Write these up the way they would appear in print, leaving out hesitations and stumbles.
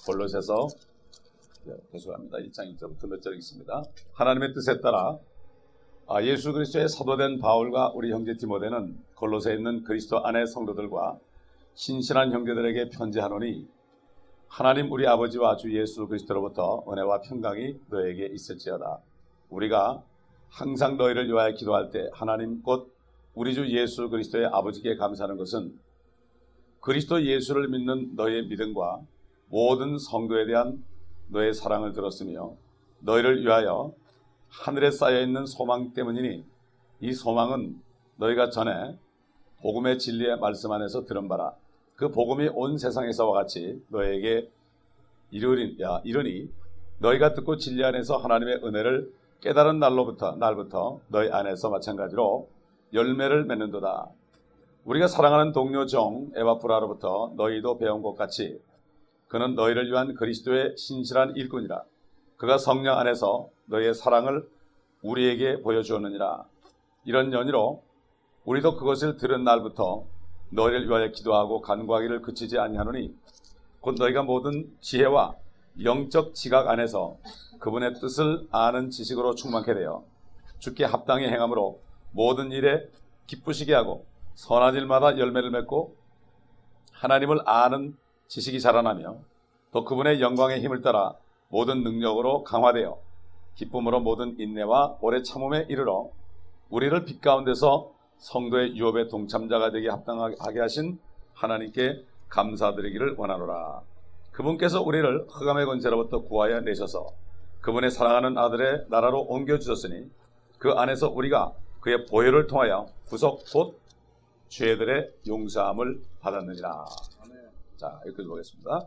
골로새서 계속합니다. 1장 1절부터 몇 절 있습니다. 하나님의 뜻에 따라 예수 그리스도의 사도된 바울과 우리 형제 디모데는 골로새에 있는 그리스도 안의 성도들과 신실한 형제들에게 편지하노니 하나님 우리 아버지와 주 예수 그리스도로부터 은혜와 평강이 너에게 있을지어다. 우리가 항상 너희를 위하여 기도할 때 하나님 곧 우리 주 예수 그리스도의 아버지께 감사하는 것은 그리스도 예수를 믿는 너희의 믿음과 모든 성도에 대한 너의 사랑을 들었으며 너희를 위하여 하늘에 쌓여있는 소망 때문이니 이 소망은 너희가 전에 복음의 진리의 말씀 안에서 들은 바라. 그 복음이 온 세상에서와 같이 너희에게 이르니 너희가 듣고 진리 안에서 하나님의 은혜를 깨달은 날부터 너희 안에서 마찬가지로 열매를 맺는도다. 우리가 사랑하는 동료 종 에바프라로부터 너희도 배운 것 같이 그는 너희를 위한 그리스도의 신실한 일꾼이라. 그가 성령 안에서 너희의 사랑을 우리에게 보여주었느니라. 이런 연유로 우리도 그것을 들은 날부터 너희를 위하여 기도하고 간구하기를 그치지 아니하노니 곧 너희가 모든 지혜와 영적 지각 안에서 그분의 뜻을 아는 지식으로 충만케 되어 주께 합당히 행함으로 모든 일에 기쁘시게 하고 선한 일마다 열매를 맺고 하나님을 아는 지식이 자라나며 또 그분의 영광의 힘을 따라 모든 능력으로 강화되어 기쁨으로 모든 인내와 오래 참음에 이르러 우리를 빛 가운데서 성도의 유업의 동참자가 되게 합당하게 하신 하나님께 감사드리기를 원하노라. 그분께서 우리를 흑암의 권세로부터 구하여 내셔서 그분의 사랑하는 아들의 나라로 옮겨주셨으니 그 안에서 우리가 그의 보혈을 통하여 구속 곧 죄들의 용서함을 받았느니라. 자, 여기까지 보겠습니다.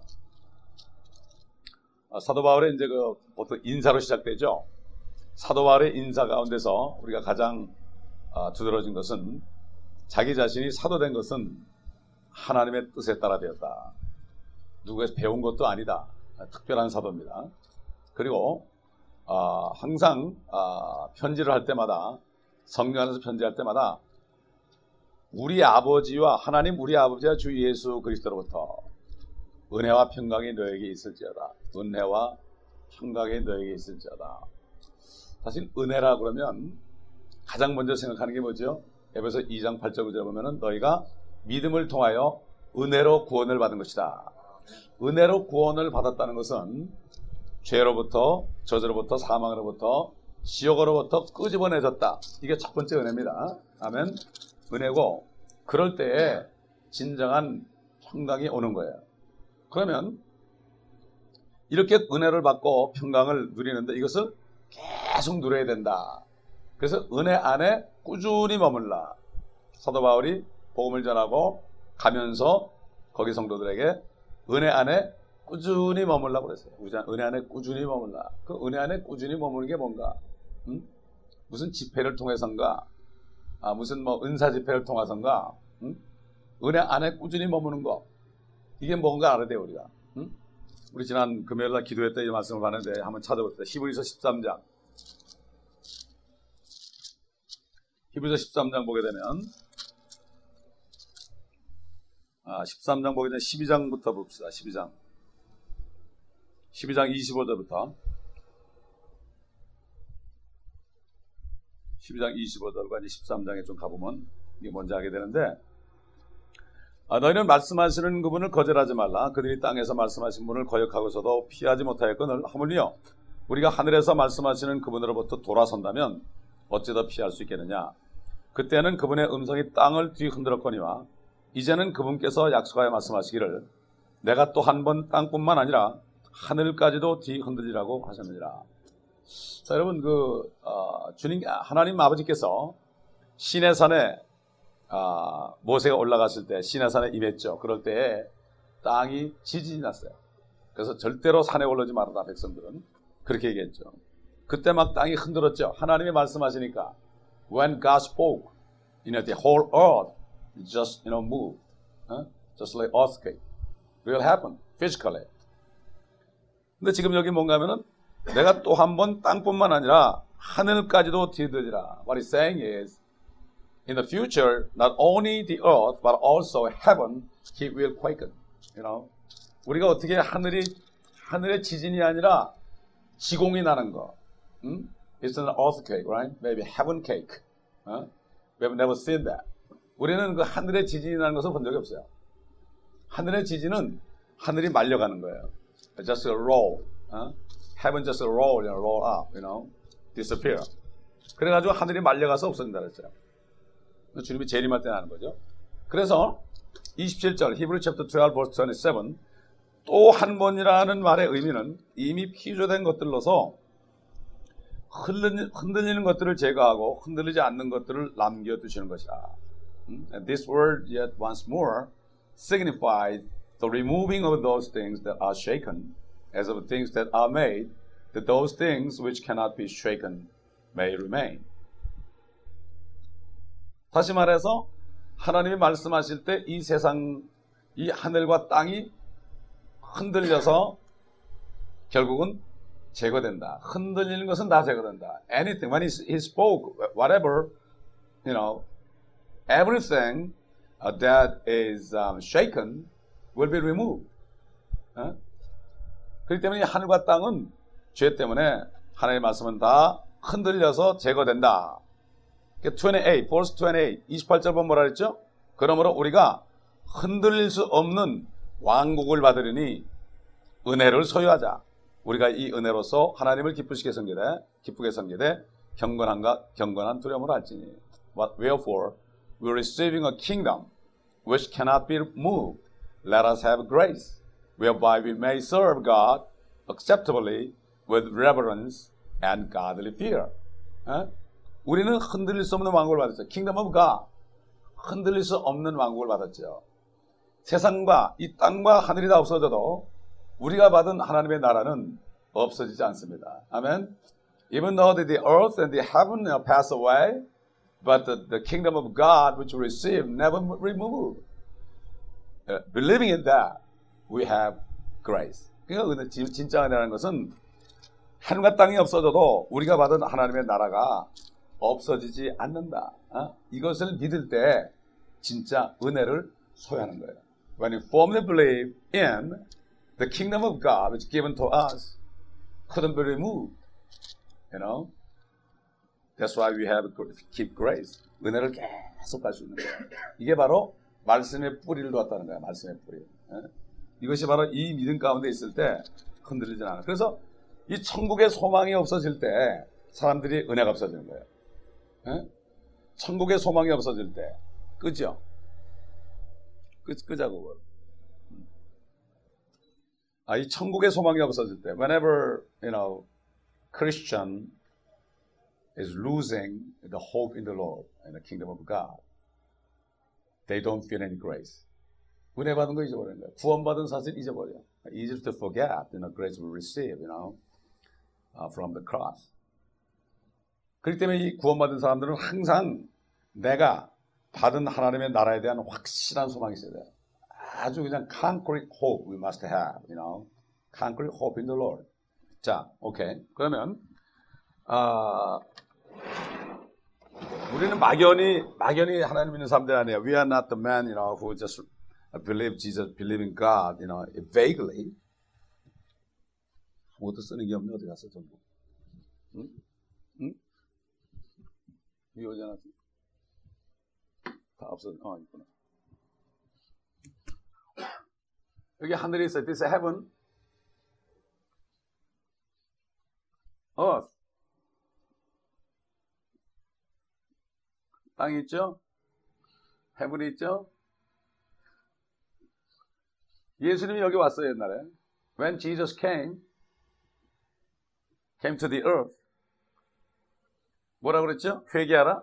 사도 바울의 이제 보통 인사로 시작되죠. 사도 바울의 인사 가운데서 우리가 가장 두드러진 것은 자기 자신이 사도된 것은 하나님의 뜻에 따라 되었다. 누구에서 배운 것도 아니다. 특별한 사도입니다. 그리고 항상 편지를 할 때마다 성경 안에서 편지할 때마다 우리 아버지와 하나님 우리 아버지와 주 예수 그리스도로부터 은혜와 평강이 너에게 있을지어다. 은혜와 평강이 너에게 있을지어다. 사실 은혜라 그러면 가장 먼저 생각하는 게 뭐죠? 에베소 2장 8절 9절에 보면은 너희가 믿음을 통하여 은혜로 구원을 받은 것이다. 은혜로 구원을 받았다는 것은 죄로부터 저주로부터 사망으로부터 지옥으로부터 끄집어내졌다. 이게 첫 번째 은혜입니다. 아멘. 은혜고 그럴 때에 진정한 평강이 오는 거예요. 그러면 이렇게 은혜를 받고 평강을 누리는데 이것을 계속 누려야 된다. 그래서 은혜 안에 꾸준히 머물라. 사도 바울이 복음을 전하고 가면서 거기 성도들에게 은혜 안에 꾸준히 머물라고 그랬어요. 은혜 안에 꾸준히 머물라. 그 은혜 안에 꾸준히 머무는 게 뭔가? 무슨 집회를 통해서인가? 무슨 은사 집회를 통해서인가? 은혜 안에 꾸준히 머무는 거. 이게 뭔가 알아야 돼요, 우리가. 우리 지난 금요일날 기도회 때 이 말씀을 봤는데 한번 찾아봅시다. 히브리서 13장. 히브리서 13장 보게 되면 13장 보게 되면 12장부터 봅시다. 12장 25절부터 12장 25절과 이제 13장에 좀 가보면 이게 뭔지 알게 되는데 너희는 말씀하시는 그분을 거절하지 말라. 그들이 땅에서 말씀하신 분을 거역하고서도 피하지 못하였거늘 하물며 우리가 하늘에서 말씀하시는 그분으로부터 돌아선다면 어찌 더 피할 수 있겠느냐. 그때는 그분의 음성이 땅을 뒤흔들었거니와 이제는 그분께서 약속하여 말씀하시기를 내가 또 한 번 땅뿐만 아니라 하늘까지도 뒤흔들리라고 하셨느니라. 자, 여러분 주님 하나님 아버지께서 시내산에 모세가 올라갔을 때 시내산에 임했죠. 그럴 때 땅이 지진이 났어요. 그래서 절대로 산에 올라오지 말아라 백성들은 그렇게 얘기했죠. 그때 막 땅이 흔들었죠. 하나님이 말씀하시니까 when God spoke, the whole earth just moved, just like earthquake. Will happen physically. 근데 지금 여기 뭔가 하면은 내가 또 한 번 땅뿐만 아니라 하늘까지도 뒤흔들리라. What he's saying is in the future, not only the earth, but also heaven, he will quicken. 우리가 어떻게 하늘이 하늘의 지진이 아니라 지공이 나는 거. It's an earthquake, right? Maybe heaven cake. We have never seen that. 우리는 그 하늘의 지진이 나는 것을 본 적이 없어요. 하늘의 지진은 하늘이 말려가는 거예요. Just a roll. Heaven just a roll, roll up, disappear. 그래가지고 하늘이 말려가서 없어진다 그랬어요. 주님이 재림할 때 나는 거죠. 그래서 27절 Hebrew chapter 12 verse 27 또 한 번이라는 말의 의미는 이미 피조된 것들로서 흔들리는 것들을 제거하고 흔들리지 않는 것들을 남겨두시는 것이다. And this word yet once more signifies the removing of those things that are shaken as of things that are made, that those things which cannot be shaken may remain. 다시 말해서 하나님이 말씀하실 때 이 세상, 이 하늘과 땅이 흔들려서 결국은 제거된다. 흔들리는 것은 다 제거된다. Anything, when he spoke, whatever, everything that is shaken will be removed. 그렇기 때문에 하늘과 땅은 죄 때문에 하나님의 말씀은 다 흔들려서 제거된다. 28, verse 28, 28절 보면 뭐라 그랬죠? 그러므로 우리가 흔들릴 수 없는 왕국을 받으려니 은혜를 소유하자. 우리가 이 은혜로서 하나님을 기쁘게 섬기되 경건한 두려움으로 할지니. Wherefore, we are receiving a kingdom which cannot be moved. Let us have grace, whereby we may serve God acceptably with reverence and godly fear. 우리는 흔들릴 수 없는 왕국을 받았죠. Kingdom of God. 흔들릴 수 없는 왕국을 받았죠. 세상과 이 땅과 하늘이 다 없어져도 우리가 받은 하나님의 나라는 없어지지 않습니다. 아멘. Even though the earth and the heaven pass away, but the kingdom of God which we receive never removed. Believing in that, we have grace. 그러니까 진짜 은혜라는 것은 하늘과 땅이 없어져도 우리가 받은 하나님의 나라가 없어지지 않는다. 이것을 믿을 때 진짜 은혜를 소유하는 거예요. When you firmly believe in the kingdom of God which is given to us, couldn't be removed. That's why we have to keep grace. 은혜를 계속 갈 수 있는 거예요. 이게 바로 말씀의 뿌리를 두었다는 거예요. 말씀의 뿌리. 이것이 바로 이 믿음 가운데 있을 때 흔들리지 않아요. 그래서 이 천국의 소망이 없어질 때 사람들이 은혜가 없어지는 거예요. 천국의 소망이 없어질 때 끄죠. 끄자고 그걸. 이 천국의 소망이 없어질 때, whenever Christian is losing the hope in the Lord and the kingdom of God, they don't feel any grace. 은혜 받은 거 잊어버리는 거예요. 구원받은 사실 잊어버려. Easy to forget, grace we receive, from the cross. 그렇기 때문에 이 구원받은 사람들은 항상 내가 받은 하나님의 나라에 대한 확실한 소망이 있어야 돼요. 아주 그냥 concrete hope we must have, concrete hope in the Lord. 자, 오케이. 그러면 우리는 막연히 하나님 믿는 사람들 아니에요. We are not the man, who just believe Jesus, believe in God, vaguely. 아무것도 쓰는 게 없네. 어디 갔어, 전부? 응? 여기 오지 않았어? 다 없어. 있구나. 여기 하늘이 있어요. This is heaven. earth. 땅이 있죠? heaven이 있죠? 예수님이 여기 왔어요, 옛날에. When Jesus came to the earth. 뭐라 그랬죠? 회개하라.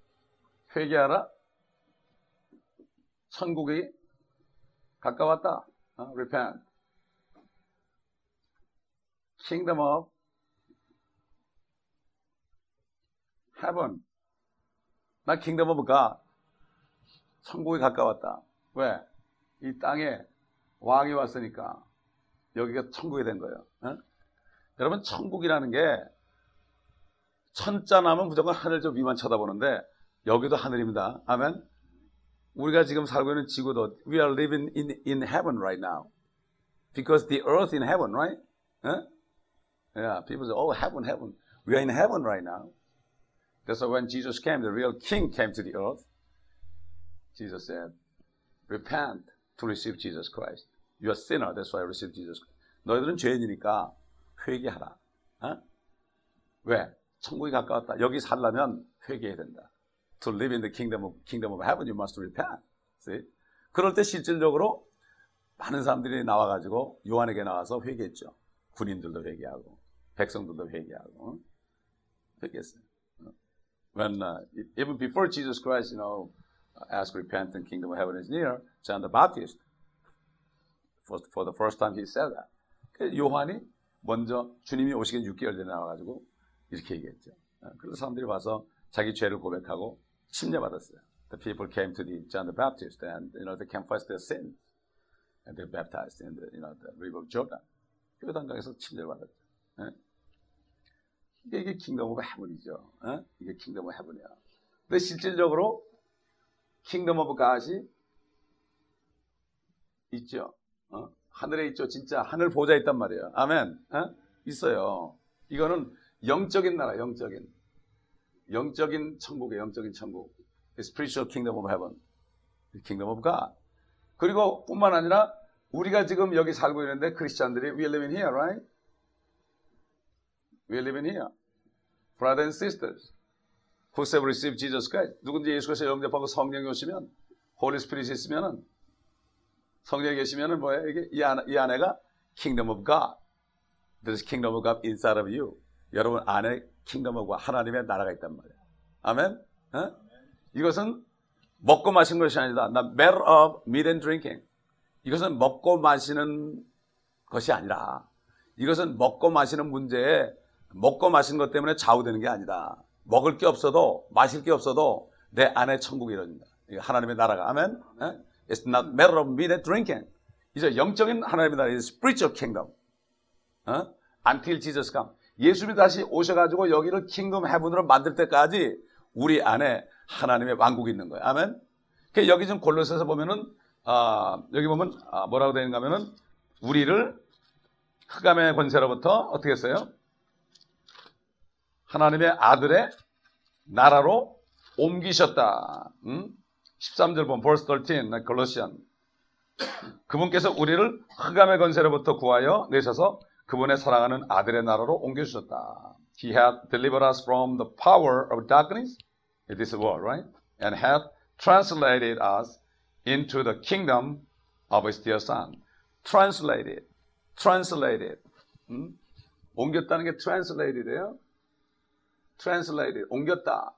천국이 가까웠다. Repent. Kingdom of heaven. 나 Kingdom of God. 천국이 가까웠다. 왜? 이 땅에 왕이 왔으니까 여기가 천국이 된 거예요. 여러분, 천국이라는 게 천자 나면 무조건 하늘 저 위만 쳐다보는데 여기도 하늘입니다. 아멘. 우리가 지금 살고 있는 지구도 we are living in heaven right now. Because the earth in heaven, right? Huh? Yeah, people say, oh, heaven, heaven. We are in heaven right now. That's why when Jesus came, the real king came to the earth. Jesus said, repent to receive Jesus Christ. You are sinner, that's why I receive Jesus Christ. 너희들은 죄인이니까 회개하라. 어? 왜? 천국이 가까웠다. 여기 살려면 회개해야 된다. To live in the kingdom of heaven, you must repent. See? 그럴 때 실질적으로 많은 사람들이 나와가지고 요한에게 나와서 회개했죠. 군인들도 회개하고 백성들도 회개하고 회개했어요. When even before Jesus Christ, asked repent and kingdom of heaven is near, John the Baptist, for the first time he said that. 요한이 먼저 주님이 오시기 6개월 전에 나와가지고 이렇게 얘기했죠. 그래서 사람들이 와서 자기 죄를 고백하고 침례받았어요. The people came to John the Baptist and they confessed their sins and they baptized in the river of Jordan. 요단강에서 침례를 받았죠. 이게 킹덤 오브 헤븐이죠. 이게 킹덤 오브 헤븐이야. 근데 실질적으로 킹덤 오브 갓이 있죠. 하늘에 있죠. 진짜 하늘 보좌에 있단 말이에요. 아멘. 있어요. 이거는 영적인 나라, 영적인 천국이에요. 영적인 천국. The spiritual kingdom of heaven. The kingdom of God. 그리고 뿐만 아니라 우리가 지금 여기 살고 있는데 크리스찬들이 we live in here, right? We live in here. Brothers and sisters who have received Jesus Christ. 누군지 예수 그리스도 영접하고 성령이 오시면 Holy Spirit이 있으면은 성령이 계시면은 뭐예요? 이게 이 안에가 Kingdom of God. There's Kingdom of God inside of you. 여러분 안에 Kingdom of God, 하나님의 나라가 있단 말이에요. 아멘? 이것은 먹고 마시는 것이 아니다. Not matter of meat and drinking. 이것은 먹고 마시는 것이 아니라 이것은 먹고 마시는 문제에 먹고 마시는 것 때문에 좌우되는 게 아니다. 먹을 게 없어도 마실 게 없어도 내 안에 천국이 이루어진다. 하나님의 나라가. 아멘? It's not matter of meat and drinking. 이제 영적인 하나님의 나라, spiritual kingdom. Until Jesus come. 예수님이 다시 오셔가지고 여기를 킹덤 헤븐으로 만들 때까지 우리 안에 하나님의 왕국이 있는 거예요. 아멘? 여기 좀 골로새서 보면은 여기 보면 뭐라고 되는가 하면은 우리를 흑암의 권세로부터 어떻게 했어요? 하나님의 아들의 나라로 옮기셨다. 13절 보면 verse 13, 골로시안. 그분께서 우리를 흑암의 권세로부터 구하여 내셔서 그분의 사랑하는 아들의 나라로 옮겨주셨다. He hath delivered us from the power of darkness in this world, right? And hath translated us into the kingdom of his dear son. Translated. 옮겼다는 게 translated예요. translated. 옮겼다.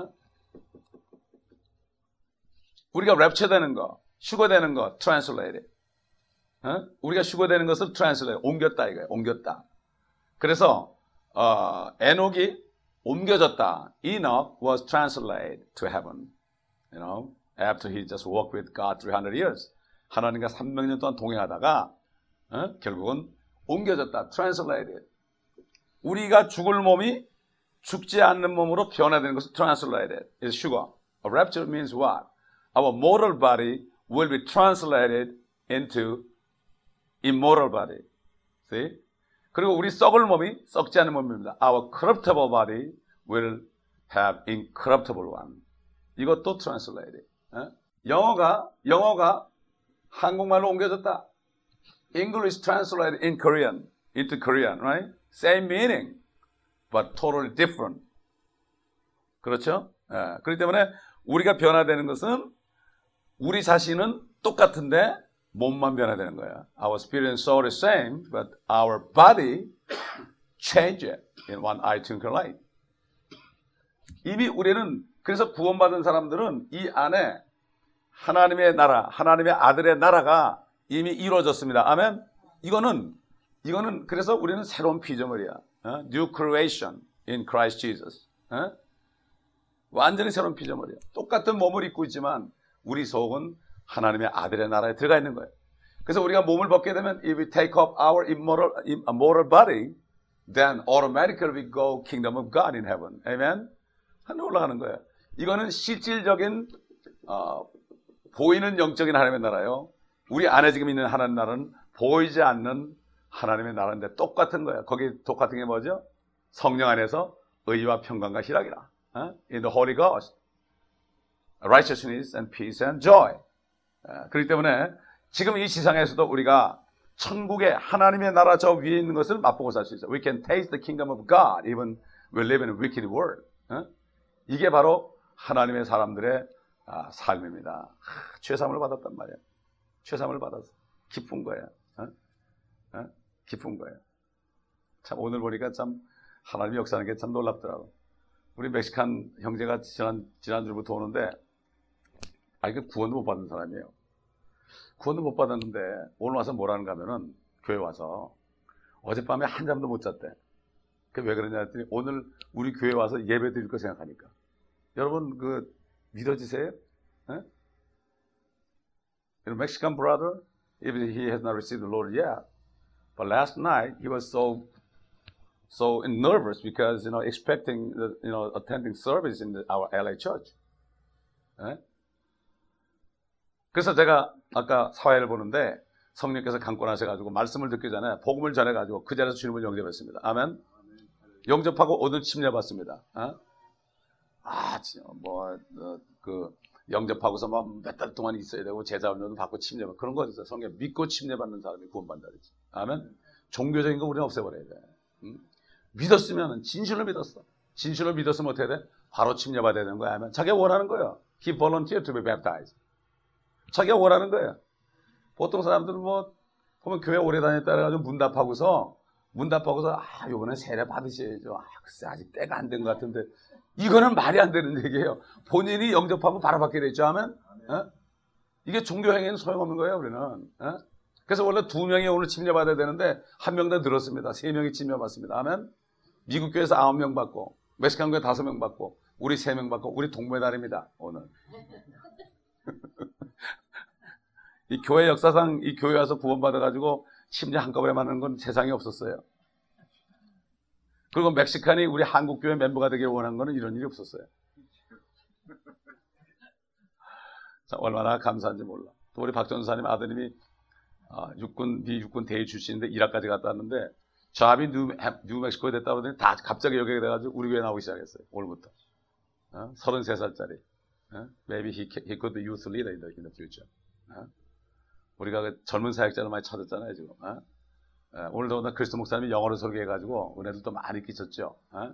우리가 랩처되는 거, 휴거되는 거, translated. 우리가 휴거되는 것을 translate, 옮겼다 이거예요. 옮겼다. 그래서 에녹이 옮겨졌다. Enoch was translated to heaven. After he just walked with God 300 years. 하나님과 300년 동안 동행하다가 결국은 옮겨졌다. Translated. 우리가 죽을 몸이 죽지 않는 몸으로 변화되는 것을 translated. is sugar. A rapture means what? Our mortal body will be translated into immortal body. See? 그리고 우리 썩을 몸이 썩지 않는 몸입니다. Our corruptible body will have incorruptible one. 이것도 translated. 영어가 한국말로 옮겨졌다. English translated in Korean into Korean, right? Same meaning, but totally different. 그렇죠? 그렇기 때문에 우리가 변화되는 것은 우리 자신은 똑같은데 몸만 변화되는 거야. Our spirit and soul is same, but our body changes in one eye twinkle light. 이미 우리는 그래서 구원받은 사람들은 이 안에 하나님의 나라, 하나님의 아들의 나라가 이미 이루어졌습니다. 아멘. 이거는 그래서 우리는 새로운 피조물이야. New creation in Christ Jesus. 완전히 새로운 피조물이야. 똑같은 몸을 입고 있지만 우리 속은 하나님의 아들의 나라에 들어가 있는 거예요. 그래서 우리가 몸을 벗게 되면 if we take up our immortal body, then automatically we go kingdom of God in heaven. Amen. 하늘 올라가는 거예요. 이거는 실질적인 보이는 영적인 하나님의 나라요. 우리 안에 지금 있는 하나님 나라는 보이지 않는 하나님의 나라인데 똑같은 거예요. 거기 똑같은 게 뭐죠? 성령 안에서 의와 평강과 희락이라. In the Holy Ghost, righteousness and peace and joy. 그렇기 때문에 지금 이 세상에서도 우리가 천국의 하나님의 나라 저 위에 있는 것을 맛보고 살 수 있어요. We can taste the kingdom of God even we live in a wicked world. 이게 바로 하나님의 사람들의 삶입니다. 죄사함을 받았단 말이에요. 죄사함을 받았어. 기쁜 거예요. 기쁜 거예요. 참 오늘 보니까 참 하나님의 역사하는 게 참 놀랍더라고. 우리 멕시칸 형제가 지난주부터 오는데 이게 구원도 못 받은 사람이에요. 구원도 못 받았는데 오늘 와서 뭐라는가 하면은 교회 와서 어젯밤에 한 잠도 못 잤대. 그 왜 그러냐 했더니 오늘 우리 교회 와서 예배 드릴 거 생각하니까. 여러분 그 믿어지세요? Mexican brother, even he has not received the Lord yet, but last night he was so nervous because expecting attending service in our LA church. 그래서 제가 아까 사회를 보는데 성령께서 강권하셔가지고 말씀을 듣기 전에 복음을 전해가지고 그 자리에서 주님을 영접했습니다. 아멘. 영접하고 오늘 침례받습니다. 영접하고서 몇 달 동안 있어야 되고 제자 훈련도 받고 침례받고 그런 거 있어요. 성경 믿고 침례받는 사람이 구원받는다 그랬지. 아멘. 종교적인 거 우리는 없애버려야 돼. 믿었으면 진실로 믿었어. 진실로 믿었으면 어떻게 돼? 바로 침례받아야 되는 거야. 아멘. 자기가 원하는 거예요. He volunteered to be baptized. 자기가 원하는 거예요. 보통 사람들은 보면 교회 오래 다녔다 그래가지고 문답하고서 요번에 세례 받으셔야죠. 글쎄 아직 때가 안 된 것 같은데 이거는 말이 안 되는 얘기예요. 본인이 영접하고 바로 받게 되죠. 하면 이게 종교행위는 소용없는 거예요. 우리는. 그래서 원래 2명이 오늘 침례받아야 되는데 1명 더 늘었습니다. 3명이 침례받습니다. 하면 미국 교회에서 9명 받고 멕시칸 교회 5명 받고 우리 3명 받고 우리 동메달입니다. 오늘. 이 교회 역사상 이 교회 와서 구원받아가지고 침례 한꺼번에 받는 건 세상에 없었어요. 그리고 멕시칸이 우리 한국교회 멤버가 되길 원한 거는 이런 일이 없었어요. 자, 얼마나 감사한지 몰라. 또 우리 박전사님 아드님이 미 육군 대위 출신인데 이라크까지 갔다 왔는데 잡이 뉴멕시코에 됐다 그러더니 다 갑자기 여기에 돼가지고 우리 교회 나오기 시작했어요. 오늘부터. 33살짜리. Maybe he could be youth leader in the future. 우리가 그 젊은 사역자를 많이 찾았잖아요, 지금. 오늘도 그리스도 목사님이 영어로 설교해가지고 은혜들도 많이 끼쳤죠.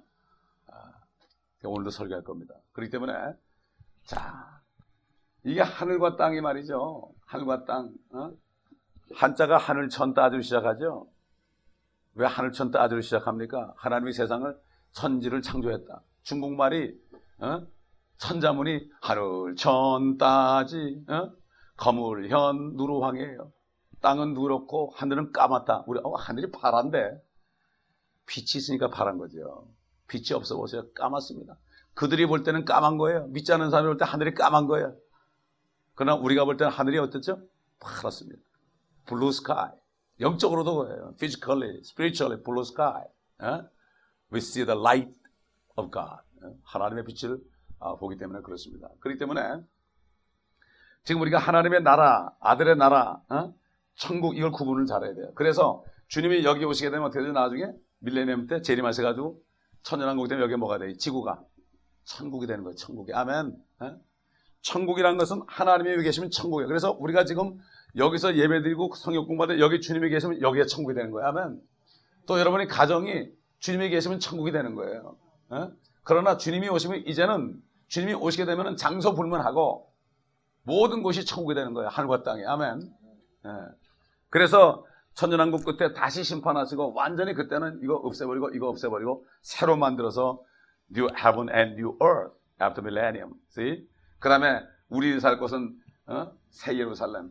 오늘도 설교할 겁니다. 그렇기 때문에 자 이게 하늘과 땅이 말이죠. 하늘과 땅. 한자가 하늘 천 따주를 시작하죠. 왜 하늘 천 따주를 시작합니까? 하나님이 세상을 천지를 창조했다. 중국말이 천자문이 하늘 천 따지 거물현 누루황이에요. 땅은 누렇고 하늘은 까맣다. 우리 하늘이 파란데 빛이 있으니까 파란 거죠. 빛이 없어 보세요. 까맣습니다. 그들이 볼 때는 까만 거예요. 믿지 않는 사람이 볼 때 하늘이 까만 거예요. 그러나 우리가 볼 때는 하늘이 어떻죠? 파랗습니다. Blue sky. 영적으로도 그래요. Physically, spiritually, blue sky. We see the light of God. 하나님의 빛을 보기 때문에 그렇습니다. 그렇기 때문에 지금 우리가 하나님의 나라, 아들의 나라, 천국 이걸 구분을 잘해야 돼요. 그래서 주님이 여기 오시게 되면 어떻게 되죠? 나중에 밀레니엄 때 재림하셔가지고 천년왕국이 되면 여기 뭐가 돼요? 지구가 천국이 되는 거예요. 천국이. 아멘. 천국이라는 것은 하나님이 여기 계시면 천국이에요. 그래서 우리가 지금 여기서 예배드리고 성경 공부하다 여기 주님이 계시면 여기가 천국이 되는 거예요. 아멘. 또 여러분의 가정이 주님이 계시면 천국이 되는 거예요. 그러나 주님이 오시면 이제는 주님이 오시게 되면 장소 불문하고 모든 곳이 천국이 되는 거예요. 하늘과 땅이. 아멘. 그래서 천년왕국 끝에 다시 심판하시고 완전히 그때는 이거 없애버리고 이거 없애버리고 새로 만들어서 New Heaven and New Earth after millennium. See? 그 다음에 우리 살 곳은 새 예루살렘,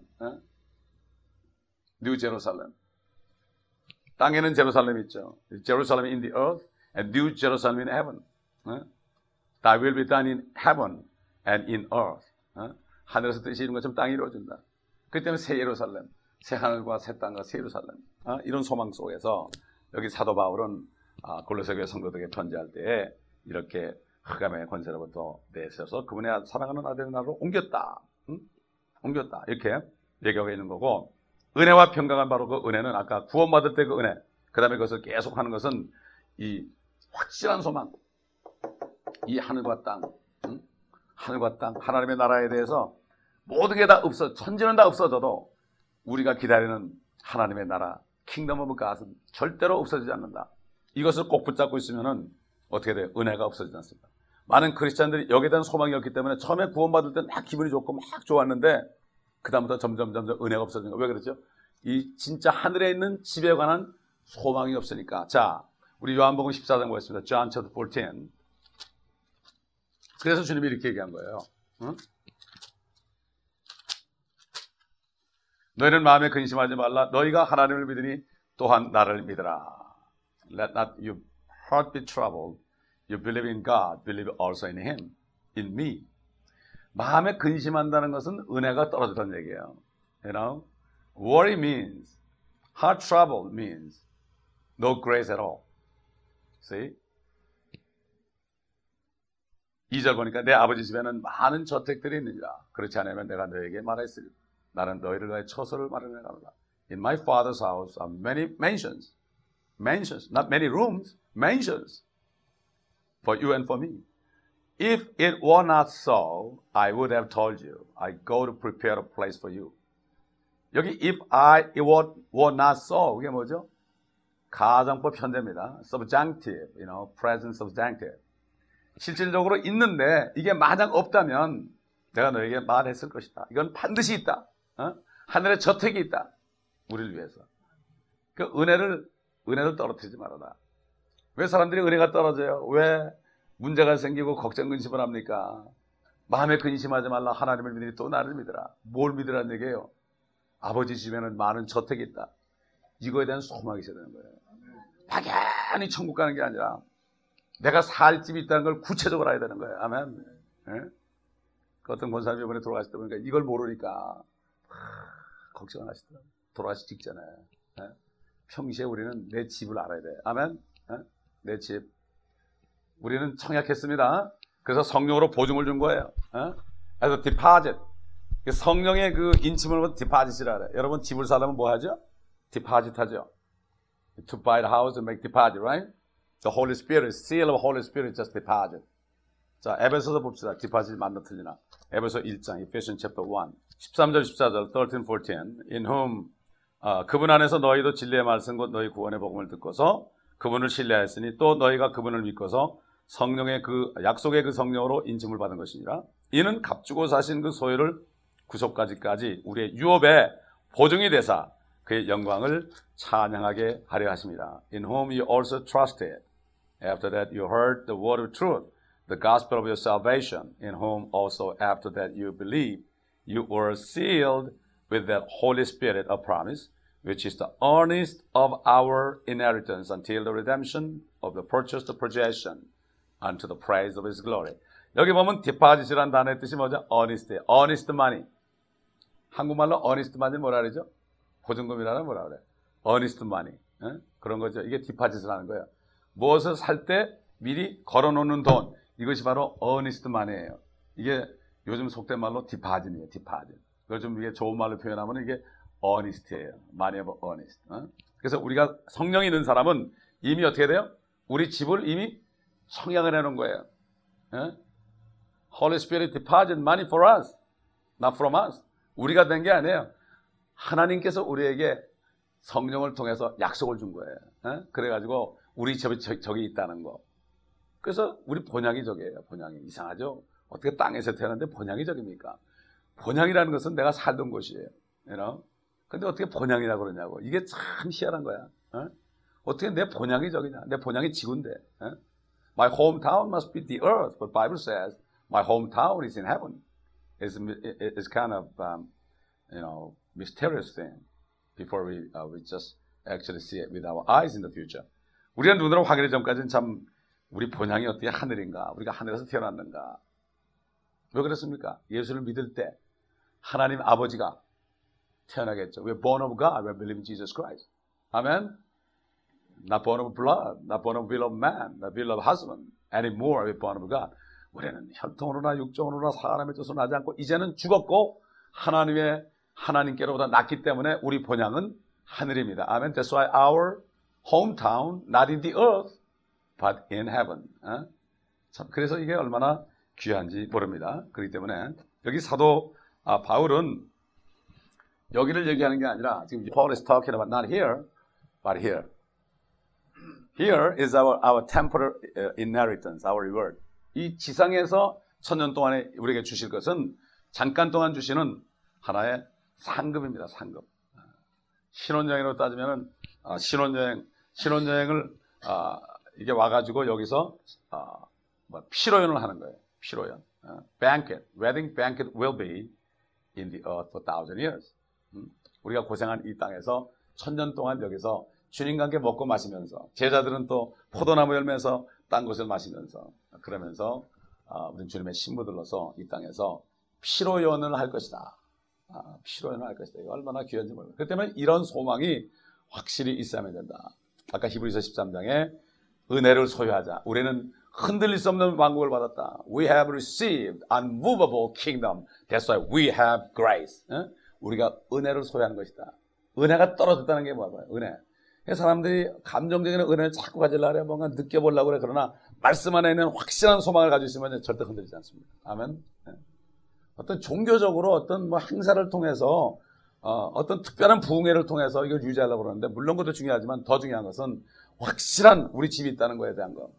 New Jerusalem. 땅에는 제루살렘이 있죠. Jerusalem in the earth and New Jerusalem in heaven. That will be done in heaven and in earth. 하늘에서 뜻이 이룬 것처럼 땅이 이루어진다. 그렇기 때문에 새 예루살렘, 새 하늘과 새 땅과 새 예루살렘. 이런 소망 속에서 여기 사도 바울은 골로새 교회 성도들에게 편지할 때에 이렇게 흑암의 권세로부터 내세워서 그분의 사랑하는 아들의 나라로 옮겼다. 옮겼다. 이렇게 얘기하고 있는 거고 은혜와 평강한 바로 그 은혜는 아까 구원받을 때 그 은혜, 그 다음에 그것을 계속 하는 것은 이 확실한 소망, 이 하늘과 땅, 하늘과 땅, 하나님의 나라에 대해서 모든 게 다 천지는 다 없어져도 우리가 기다리는 하나님의 나라, 킹덤 오브 갓은 절대로 없어지지 않는다. 이것을 꼭 붙잡고 있으면은 어떻게 돼요? 은혜가 없어지지 않습니다. 많은 크리스찬들이 여기에 대한 소망이 없기 때문에 처음에 구원받을 때 막 기분이 좋고 막 좋았는데 그 다음부터 점점 은혜가 없어지는 거예요. 왜 그렇죠? 이 진짜 하늘에 있는 집에 관한 소망이 없으니까. 자, 우리 요한복음 14장 보겠습니다. John chapter 14. 그래서 주님이 이렇게 얘기한 거예요. 응? 너희는 마음에 근심하지 말라. 너희가 하나님을 믿으니 또한 나를 믿으라. Let not your heart be troubled. You believe in God, believe also in Him, in me. 마음에 근심한다는 것은 은혜가 떨어졌다는 얘기예요. You know, worry means, heart trouble means no grace at all. See? 2절 보니까 내 아버지 집에는 많은 저택들이 있느니라. 그렇지 않으면 내가 너에게 말했으리. 나는 너희를 위하여 처소를 마련해 가노라. In my father's house are many mansions. Mansions, not many rooms, mansions. For you and for me. If it were not so, I would have told you. I go to prepare a place for you. 여기 if it were not so, 그게 뭐죠? 가정법 현대입니다. Subjunctive, you know, present subjunctive. 실질적으로 있는데 이게 만약 없다면 내가 너에게 말했을 것이다. 이건 반드시 있다. 하늘에 저택이 있다. 우리를 위해서. 그 은혜를 떨어뜨리지 말아라. 왜 사람들이 은혜가 떨어져요? 왜 문제가 생기고 걱정 근심을 합니까? 마음에 근심하지 말라. 하나님을 믿으니 또 나를 믿으라. 뭘 믿으라는 얘기예요? 아버지 집에는 많은 저택이 있다. 이거에 대한 소망이 있어야 되는 거예요. 막연히 천국 가는 게 아니라 내가 살 집이 있다는 걸 구체적으로 알아야 되는 거예요. 아멘. 예? 그 어떤 권사님이 이번에 돌아가실 때 보니까 이걸 모르니까 걱정을 하시더라고요. 돌아가시 직전에. 예? 평시에 우리는 내 집을 알아야 돼. 아멘. 예? 내 집. 우리는 청약했습니다. 그래서 성령으로 보증을 준 거예요. 그래서 디파짓. 성령의 그 인침을 디파짓이라 그래요. 여러분 집을 사려면 뭐 하죠? 디파짓 하죠. To buy the house and make deposit, right? The Holy Spirit, seal of Holy Spirit, just deposit. 자, 에베소서 봅시다. 디파짓 맞나 틀리나? 에베소 1장, Ephesians chapter 1, 13절, 14절, 13, 14. In whom 그분 안에서 너희도 진리의 말씀 곧 너희 구원의 복음을 듣고서 그분을 신뢰하였으니 또 너희가 그분을 믿고서 성령의 그 약속의 그 성령으로 인침을 받은 것이니라. 이는 값주고 사신 그 소유를 구속까지까지 우리의 유업에 보증이 되사 그의 영광을 찬양하게 하려 하십니다. In whom you also trusted. After that you heard the word of truth, the gospel of your salvation. In whom also after that you believed, you were sealed with that Holy Spirit of promise, which is the earnest of our inheritance until the redemption of the purchased possession unto the praise of His glory. 여기 보면 deposit이라는 단어의 뜻이 뭐죠? earnest예요. earnest money. 한국말로 earnest money 뭐라 그러죠? 보증금이라는 뭐라 그래요? earnest money. 그런 거죠. 이게 deposit을 하는 거예요. 무엇을 살 때 미리 걸어놓는 돈. 이것이 바로 earnest money예요. 이게 요즘 속된 말로 deposit이에요. deposit. 그걸 좀 이게 좋은 말로 표현하면 이게 earnest예요. money of earnest. 그래서 우리가 성령이 있는 사람은 이미 어떻게 돼요? 우리 집을 이미 성향을 해놓은 거예요. Holy Spirit deposit money for us, not from us. 우리가 된 게 아니에요. 하나님께서 우리에게 성령을 통해서 약속을 준 거예요. 그래가지고 우리 집에 저기 있다는 거. 그래서 우리 본향이 저기예요. 본향이 이상하죠? 어떻게 땅에서 태어났는데 본향이 저깁니까? 본향이라는 것은 내가 살던 곳이에요. You know? 근데 어떻게 본향이라고 그러냐고. 이게 참 희한한 거야. 어떻게 내 본향이 저기냐. 내 본향이 지구인데. My hometown must be the earth. But Bible says my hometown is in heaven. It's kind of, mysterious thing before we just actually see it with our eyes in the future. 우리가 눈으로 확인하기 전까지는 참 우리 본향이 어떻게 하늘인가, 우리가 하늘에서 태어났는가. 왜 그렇습니까? 예수를 믿을 때 하나님 아버지가 태어나겠죠. We're born of God. We're believing Jesus Christ. Amen. Not born of blood, not born of will of man, not will of husband. Anymore, we're born of God. 우리는 혈통으로나 육정으로나 사람의 뜻으로 나지 않고 이제는 죽었고 하나님의 하나님께로보다 낫기 때문에 우리 본향은 하늘입니다. 아멘. That's why our hometown not in the earth but in heaven. 참 그래서 이게 얼마나 귀한지 모릅니다. 그렇기 때문에 여기 사도 바울은 여기를 얘기하는 게 아니라 지금 Paul is talking about not here but here. Here is our temporal inheritance, our reward. 이 지상에서 1000년 동안에 우리에게 주실 것은 잠깐 동안 주시는 하나의 상급입니다. 상급. 신혼여행으로 따지면은 신혼여행을 이게 와가지고 여기서 피로연을 하는 거예요. 피로연. Banquet, wedding banquet will be in the earth for 1,000 years. 우리가 고생한 이 땅에서 1000년 동안 여기서 주님과 함께 먹고 마시면서 제자들은 또 포도나무 열매에서 딴 것을 마시면서 그러면서 우리 주님의 신부들로서 이 땅에서 피로연을 할 것이다. 피로연을 할 것이다. 이거 얼마나 귀한지 모릅니다. 그렇기 때문에 이런 소망이 확실히 있어야 된다. 아까 히브리서 13장에 은혜를 소유하자. 우리는 흔들릴 수 없는 왕국을 받았다. We have received unmovable kingdom. That's why we have grace. 우리가 은혜를 소유하는 것이다. 은혜가 떨어졌다는 게 뭐야? 은혜. 사람들이 감정적인 은혜를 자꾸 가지려고 그래. 뭔가 느껴보려고 그래. 그러나 말씀 안에 있는 확실한 소망을 가지고 있으면 절대 흔들리지 않습니다. 아멘. 어떤 종교적으로 어떤 뭐 행사를 통해서 어떤 특별한 부흥회를 통해서 이걸 유지하려고 그러는데 물론 그것도 중요하지만 더 중요한 것은 확실한 우리 집이 있다는 거에 대한 거.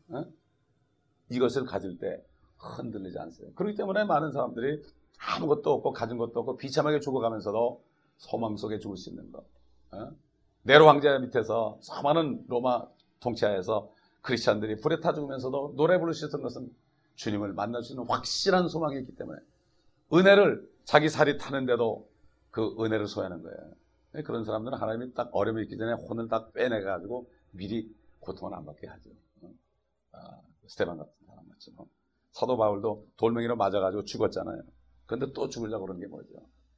이것을 가질 때 흔들리지 않습니다. 그렇기 때문에 많은 사람들이 아무것도 없고 가진 것도 없고 비참하게 죽어가면서도 소망 속에 죽을 수 있는 것. 네로 황제 밑에서 수많은 로마 통치하에서 크리스찬들이 불에 타 죽으면서도 노래 부를 수 있었던 것은 주님을 만날 수 있는 확실한 소망이 있기 때문에 은혜를 자기 살이 타는데도 그 은혜를 소유하는 거예요. 그런 사람들은 하나님이 딱 어려움이 있기 전에 혼을 딱 빼내가지고 미리 고통을 안 받게 하죠. 스테반 같은 사람 같죠. 사도 바울도 돌멩이로 맞아가지고 죽었잖아요. 그런데 또 죽으려고 그런 게 뭐죠?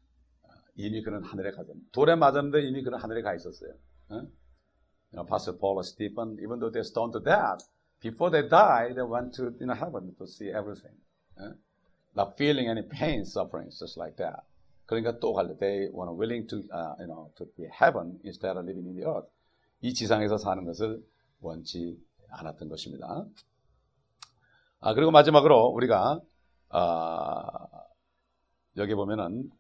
이미 그는 하늘에 가죠. 돌에 맞았는데 이미 그는 하늘에 가 있었어요. Apostle Paul and Stephen, even though they stoned to death, before they died, they went to heaven to see everything. Not feeling any pain, suffering, just like that. 그러니까 또 갈래. They were willing to, to be heaven instead of living in the earth. 이 지상에서 사는 것을 원치 않았던 것입니다. 그리고 마지막으로 우리가 여기 보면은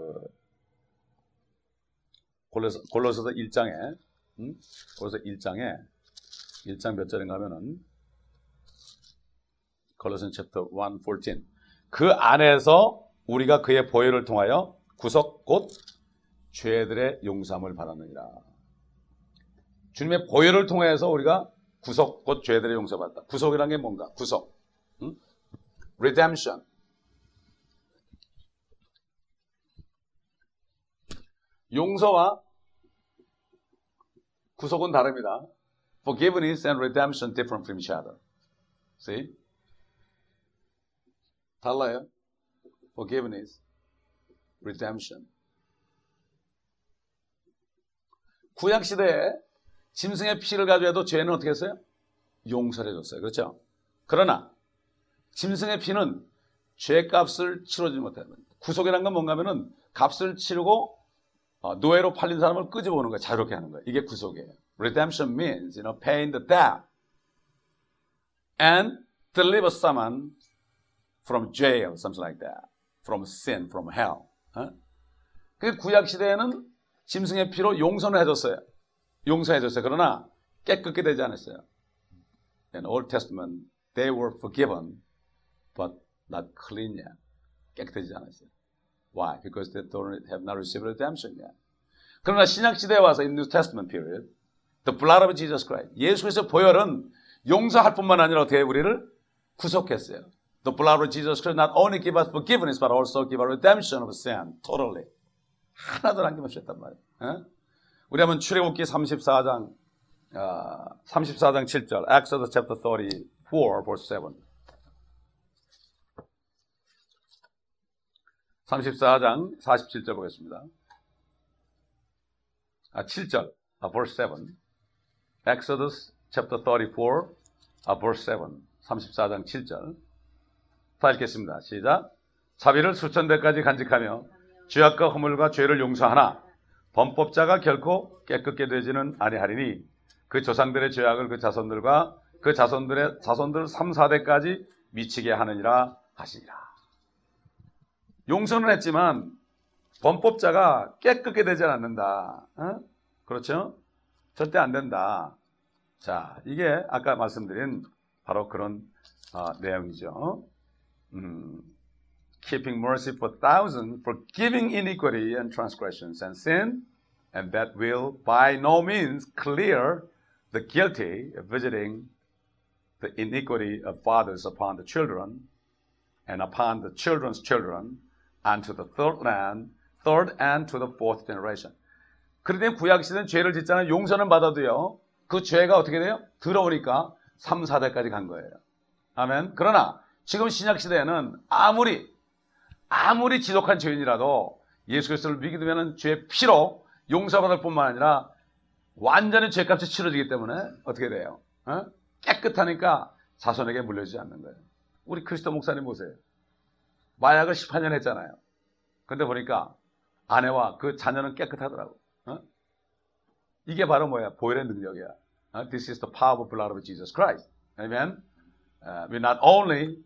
골로새서 1장에 골로새 1장 몇 절인가 하면은 골로새 챕터 1:14 그 안에서 우리가 그의 보혈을 통하여 구속 곧 죄들의 용서함을 받았느니라. 주님의 보혈을 통해서 우리가 구속 곧 죄들의 용서받았다. 구속이란 게 뭔가? 구속. Redemption. 용서와 구속은 다릅니다. Forgiveness and redemption different from each other. See? 달라요. Forgiveness, redemption. 구약 시대에 짐승의 피를 가지고 해도 죄는 어떻게 했어요? 용서를 해줬어요. 그렇죠? 그러나 짐승의 피는 죄값을 치러주지 못합니다. 구속이라는 건 뭔가 하면은 값을 치르고 노예로 팔린 사람을 끄집어오는 거예요. 자유롭게 하는 거예요. 이게 구속이에요. Redemption means, paying the debt and deliver someone from jail, something like that. From sin, from hell. 그 구약 시대에는 짐승의 피로 용서를 해줬어요. 용서해줬어요. 그러나 깨끗게 되지 않았어요. In Old Testament, they were forgiven, but not clean yet. 깨끗해지지 않았어요. Why? Because they have not received redemption yet. 그러나 신약 시대에 와서 in New Testament period, the blood of Jesus Christ, 예수 그리스도의 보혈은 용서할 뿐만 아니라 어떻게 우리를 구속했어요. The blood of Jesus Christ not only give us forgiveness, but also give us redemption of sin, totally. 하나도 남김없이 했단 말이에요. 우리 한번 출애굽기 34장 7절, Exodus chapter 34, verse 7. 34장 47절 보겠습니다. 7절, verse 7. Exodus chapter 34, verse 7. 34장 7절. 다 읽겠습니다. 시작. 자비를 수천 배까지 간직하며 죄악과 허물과 죄를 용서하나 범법자가 결코 깨끗게 되지는 아니하리니 그 조상들의 죄악을 그 자손들과 그 자손들 3, 4대까지 미치게 하느니라 하시니라. 용서는 했지만 범법자가 깨끗게 되지 않는다. 그렇죠? 절대 안 된다. 자, 이게 아까 말씀드린 바로 그런 내용이죠. Keeping mercy for thousands, forgiving iniquity and transgressions and sin, and that will by no means clear the guilty, visiting the iniquity of fathers upon the children, and upon the children's children, and to the third and to the fourth generation. 그런데 구약시대는 죄를 짓잖아요. 용서는 받아도요. 그 죄가 어떻게 돼요? 들어오니까 3, 4대까지 간 거예요. 아멘. 그러나 지금 신약시대에는 아무리 지독한 죄인이라도 예수 그리스도를 믿으면 죄의 피로 용서받을 뿐만 아니라 완전히 죄값이 치러지기 때문에 어떻게 돼요? 깨끗하니까 자손에게 물려주지 않는 거예요. 우리 크리스도 목사님 보세요. 마약을 18년 했잖아요. 근데 보니까 아내와 그 자녀는 깨끗하더라고. 이게 바로 뭐야? 보혈의 능력이야. This is the powerful blood of Jesus Christ. Amen. We not only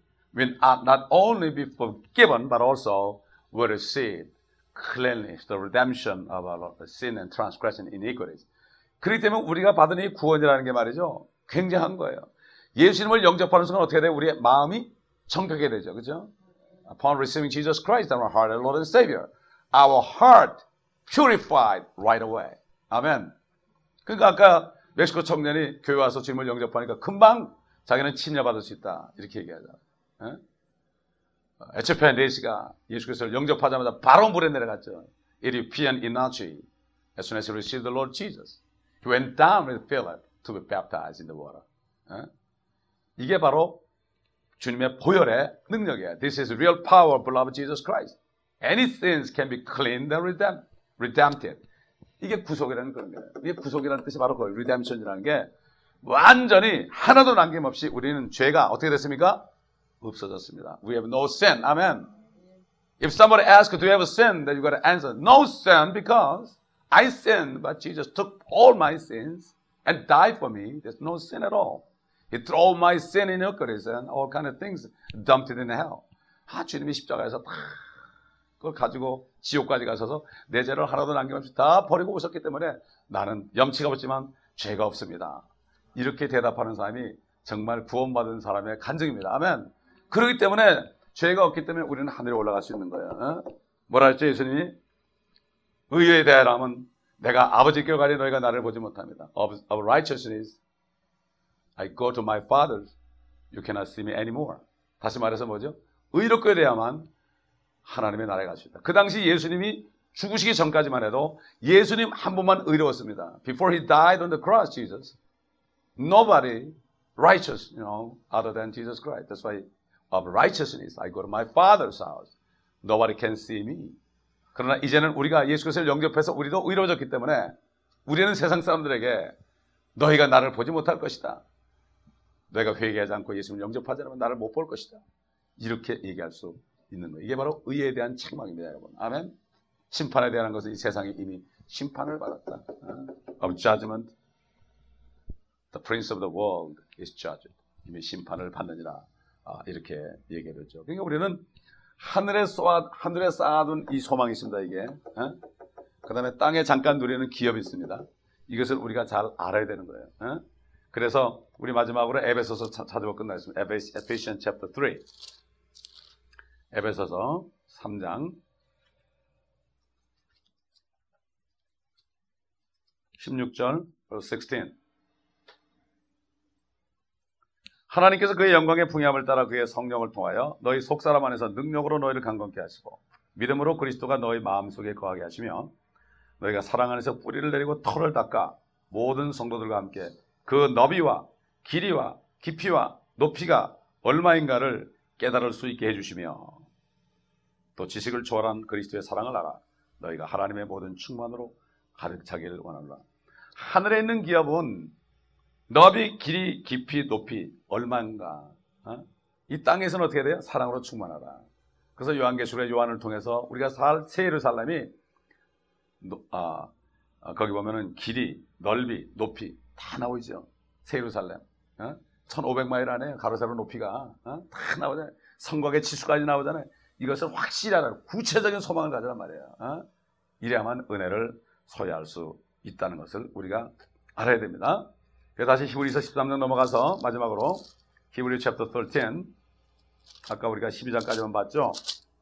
be forgiven, but also we receive cleanness, the redemption of our sin and transgression iniquities. 그렇기 때문에 우리가 받은 이 구원이라는 게 말이죠. 굉장한 거예요. 예수님을 영접하는 순간 어떻게 돼요? 우리의 마음이 정결하게 되죠. 그죠? Upon receiving Jesus Christ, our heart and Lord and Savior, our heart purified right away. 아멘. 그러니까 아까 멕시코 청년이 교회 와서 주님을 영접하니까 금방 자기는 침례받을 수 있다. 이렇게 얘기하잖아요. 에티오피아 네시가 예수 그리스도를 영접하자마자 바로 물에 내려갔죠. Ethiopian Inachi, as soon as he received the Lord Jesus, he went down with Philip to be baptized in the water. 이게 바로 주님의 보혈의 능력이에요. This is real power, beloved Jesus Christ. Any sins can be cleaned and redempted. 이게 구속이라는 그런 거예요. 이게 구속이라는 뜻이 바로 그거예요. redemption이라는 게 완전히 하나도 남김없이 우리는 죄가 어떻게 됐습니까? 없어졌습니다. We have no sin. Amen. If somebody asks, do you have a sin? Then you got to answer, no sin, because I sinned, but Jesus took all my sins and died for me. There's no sin at all. He threw all my sin iniquities and all kind of things, dumped it in hell. 주님이 십자가에서 다 그걸 가지고 지옥까지 가셔서 내 죄를 하나도 남김없이 다 버리고 오셨기 때문에 나는 염치가 없지만 죄가 없습니다. 이렇게 대답하는 사람이 정말 구원받은 사람의 간증입니다. 아멘. 그렇기 때문에 죄가 없기 때문에 우리는 하늘에 올라갈 수 있는 거예요. 뭐라 했죠 예수님이? 의에 대하여라면 내가 아버지께로 가니 너희가 나를 보지 못합니다. Of righteousness I go to my Father, you cannot see me anymore. 다시 말해서 뭐죠? 의롭게 돼야만 하나님의 나라에 갈 수 있다. 그 당시 예수님이 죽으시기 전까지만 해도 예수님 한 분만 의로웠습니다. Before he died on the cross, Jesus, nobody righteous, other than Jesus Christ. That's why of righteousness I go to my Father's house. Nobody can see me. 그러나 이제는 우리가 예수 그리스도를 영접해서 우리도 의로워졌기 때문에 우리는 세상 사람들에게 너희가 나를 보지 못할 것이다. 너희가 회개하지 않고 예수님을 영접하지 않으면 나를 못 볼 것이다. 이렇게 얘기할 수 있는 거예요. 이게 바로 의에 대한 책망입니다, 여러분. 아멘. 심판에 대한 것은 이 세상이 이미 심판을 받았다. Of judgment, the prince of the world is judged. 이미 심판을 받느니라. 이렇게 얘기를 했죠. 그러니까 우리는 하늘에 쌓아둔 이 소망이 있습니다, 이게. 그 다음에 땅에 잠깐 누리는 기업이 있습니다. 이것을 우리가 잘 알아야 되는 거예요. 그래서 우리 마지막으로 에베소서 찾아보고 끝나겠습니다. Ephesians chapter 3. 에베소서 3장 16절, 16. 하나님께서 그의 영광의 풍요함을 따라 그의 성령을 통하여 너희 속사람 안에서 능력으로 너희를 강건케 하시고 믿음으로 그리스도가 너희 마음속에 거하게 하시며 너희가 사랑 안에서 뿌리를 내리고 털을 닦아 모든 성도들과 함께 그 너비와 길이와 깊이와 높이가 얼마인가를 깨달을 수 있게 해주시며 또 지식을 초월한 그리스도의 사랑을 알아 너희가 하나님의 모든 충만으로 가득 차기를 원하노라. 하늘에 있는 기업은 너비, 길이, 깊이, 높이 얼마인가? 이 땅에서는 어떻게 돼요? 사랑으로 충만하다. 그래서 요한계시록의 요한을 통해서 우리가 살 새 예루살렘이 거기 보면은 길이, 넓이, 높이 다 나오죠. 새 예루살렘. 1500마일 안에 가로 세로 높이가 다 나오잖아요. 성곽의 지수까지 나오잖아요. 이것을 확실히 알아. 구체적인 소망을 가져란 말이에요. 이래야만 은혜를 소유할 수 있다는 것을 우리가 알아야 됩니다. 그래서 다시 히브리서 13장 넘어가서 마지막으로 히브리 챕터 13, 아까 우리가 12장까지만 봤죠.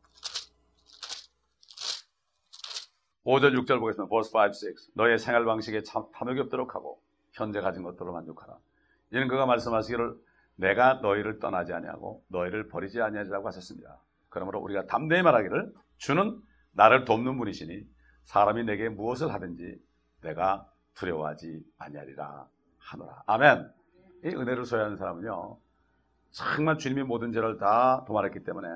5절 6절 보겠습니다. verse 5, 6. 너의 생활 방식에 탐욕이 없도록 하고 현재 가진 것들로 만족하라. 이는 그가 말씀하시기를 내가 너희를 떠나지 아니하고 너희를 버리지 아니하리라고 하셨습니다. 그러므로 우리가 담대히 말하기를 주는 나를 돕는 분이시니 사람이 내게 무엇을 하든지 내가 두려워하지 아니하리라 하노라. 아멘. 이 은혜를 소유하는 사람은요, 정말 주님이 모든 죄를 다 도말했기 때문에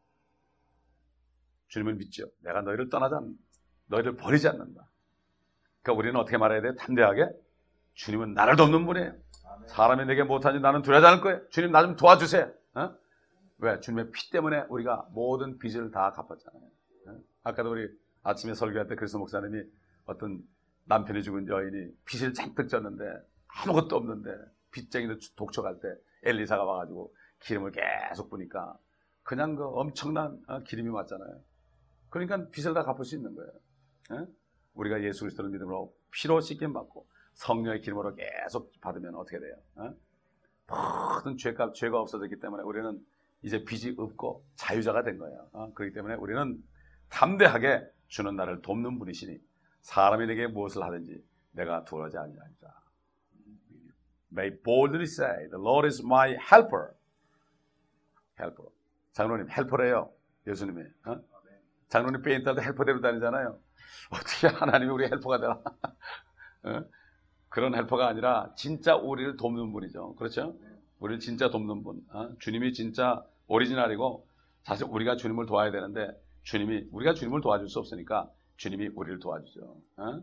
주님을 믿죠. 내가 너희를 떠나지 않는다. 너희를 버리지 않는다. 그러니까 우리는 어떻게 말해야 돼? 담대하게 주님은 나를 돕는 분이에요. 사람이 내게 못하니 나는 두려워하지 않을 거예요. 주님 나 좀 도와주세요. 왜? 주님의 피 때문에 우리가 모든 빚을 다 갚았잖아요. 아까도 우리 아침에 설교할 때 그리스도 목사님이 어떤 남편이 죽은 여인이 빚을 잔뜩 졌는데 아무것도 없는데 빚쟁이들 독촉할 때 엘리사가 와가지고 기름을 계속 부니까 그냥 그 엄청난 기름이 왔잖아요. 그러니까 빚을 다 갚을 수 있는 거예요. 우리가 예수 그리스도를 믿음으로 피로 씻김 받고 성령의 기름으로 계속 받으면 어떻게 돼요? 모든 죄가 없어졌기 때문에 우리는 이제 빚이 없고 자유자가 된 거예요. 그렇기 때문에 우리는 담대하게 주는 나를 돕는 분이시니 사람이 내게 무엇을 하든지 내가 두려워하지 아니하리라. May boldly say, the Lord is my helper. helper. 장로님 헬퍼래요. 예수님이. 장로님 빼인 딸도 헬퍼대로 다니잖아요. 어떻게 하나님이 우리 헬퍼가 되나? 그런 헬퍼가 아니라 진짜 우리를 돕는 분이죠. 그렇죠? 우리를 진짜 돕는 분. 주님이 진짜 오리지널이고 사실 우리가 주님을 도와야 되는데 우리가 주님을 도와줄 수 없으니까 주님이 우리를 도와주죠.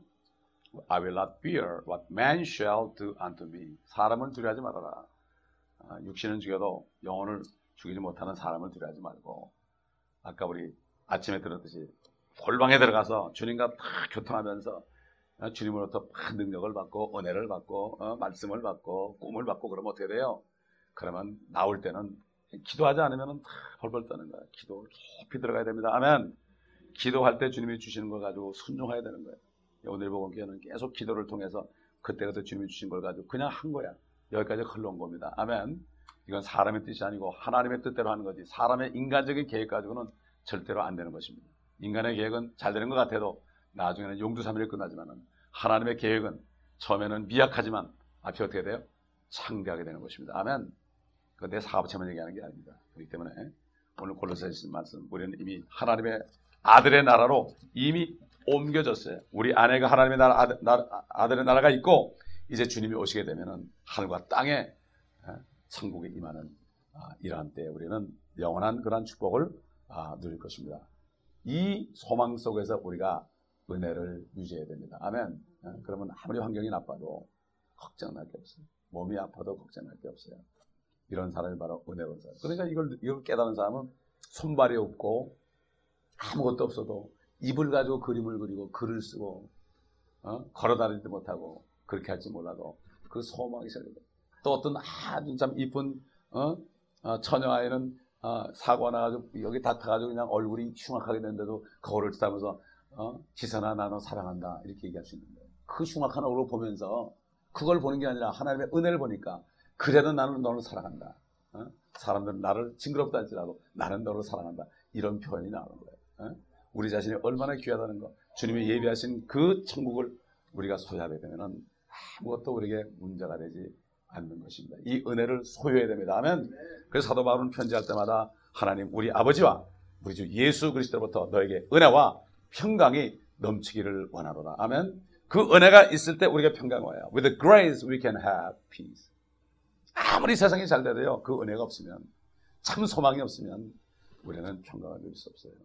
I will not fear what man shall do unto me. 사람을 두려워하지 말아라. 육신은 죽여도 영혼을 죽이지 못하는 사람을 두려워하지 말고 아까 우리 아침에 들었듯이 골방에 들어가서 주님과 다 교통하면서 주님으로부터 능력을 받고 은혜를 받고 말씀을 받고 꿈을 받고 그러면 어떻게 돼요? 그러면 나올 때는 기도하지 않으면 다 벌벌 떠는 거예요. 기도 깊이 들어가야 됩니다. 아멘. 기도할 때 주님이 주시는 걸 가지고 순종해야 되는 거예요. 오늘 복음교회는 계속 기도를 통해서 그때그때 주님이 주신 걸 가지고 그냥 한 거야. 여기까지 흘러온 겁니다. 아멘. 이건 사람의 뜻이 아니고 하나님의 뜻대로 하는 거지. 사람의 인간적인 계획 가지고는 절대로 안 되는 것입니다. 인간의 계획은 잘 되는 것 같아도 나중에는 용두삼일에 끝나지만은 하나님의 계획은 처음에는 미약하지만 앞이 어떻게 돼요? 창대하게 되는 것입니다. 아멘. 내 사업체만 얘기하는 게 아닙니다. 그렇기 때문에 오늘 골로새서 말씀 우리는 이미 하나님의 아들의 나라로 이미 옮겨졌어요. 우리 아내가 하나님의 아들의 나라가 있고 이제 주님이 오시게 되면은 하늘과 땅에 천국에 임하는 이러한 때에 우리는 영원한 그런 축복을 누릴 것입니다. 이 소망 속에서 우리가 은혜를 유지해야 됩니다. 아멘. 그러면 아무리 환경이 나빠도 걱정할 게 없어요. 몸이 아파도 걱정할 게 없어요. 이런 사람이 바로 은혜로운 사람. 그러니까 이걸 깨닫는 사람은 손발이 없고 아무것도 없어도 입을 가지고 그림을 그리고 글을 쓰고 걸어다니지도 못하고 그렇게 할지 몰라도 그 소망이 있어요. 또 어떤 아주 참 이쁜 처녀아이는 사고가 나가지고 여기 다타가지고 그냥 얼굴이 흉악하게 됐는데도 거울을 따면서 지선아 나 너 사랑한다 이렇게 얘기할 수 있는 거예요. 그 흉악한 얼굴을 보면서 그걸 보는 게 아니라 하나님의 은혜를 보니까 그래도 나는 너를 사랑한다. 사람들은 나를 징그럽다 할지라도 나는 너를 사랑한다. 이런 표현이 나오는 거예요. 우리 자신이 얼마나 귀하다는 거. 주님이 예비하신 그 천국을 우리가 소유하게 되면 아무것도 우리에게 문제가 되지 않는 것입니다. 이 은혜를 소유해야 됩니다. 아멘. 그래서 사도 바울은 편지할 때마다 하나님 우리 아버지와 우리 주 예수 그리스도로부터 너에게 은혜와 평강이 넘치기를 원하노라. 아멘. 그 은혜가 있을 때 우리가 평강이 와요. With the grace we can have peace. 아무리 세상이 잘 돼도요. 그 은혜가 없으면 참 소망이 없으면 우리는 평강을 누릴 수 없어요.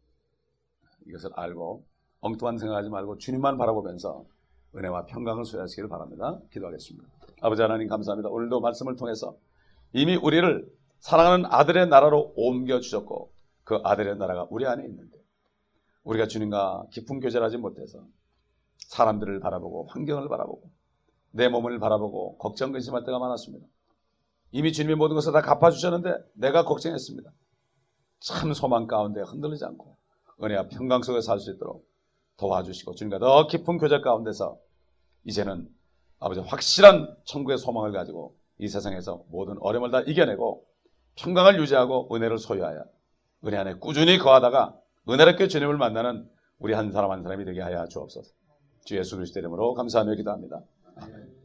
이것을 알고 엉뚱한 생각하지 말고 주님만 바라보면서 은혜와 평강을 소유하시기를 바랍니다. 기도하겠습니다. 아버지 하나님 감사합니다. 오늘도 말씀을 통해서 이미 우리를 사랑하는 아들의 나라로 옮겨주셨고 그 아들의 나라가 우리 안에 있는데 우리가 주님과 깊은 교제를 하지 못해서 사람들을 바라보고 환경을 바라보고 내 몸을 바라보고 걱정 근심할 때가 많았습니다. 이미 주님이 모든 것을 다 갚아주셨는데 내가 걱정했습니다. 참 소망 가운데 흔들리지 않고 은혜와 평강 속에 살 수 있도록 도와주시고 주님과 더 깊은 교제 가운데서 이제는 아버지 확실한 천국의 소망을 가지고 이 세상에서 모든 어려움을 다 이겨내고 평강을 유지하고 은혜를 소유하여 은혜 안에 꾸준히 거하다가 은혜롭게 주님을 만나는 우리 한 사람 한 사람이 되게 하여 주옵소서. 주 예수 그리스도 이름으로 감사하며 기도합니다. 아멘.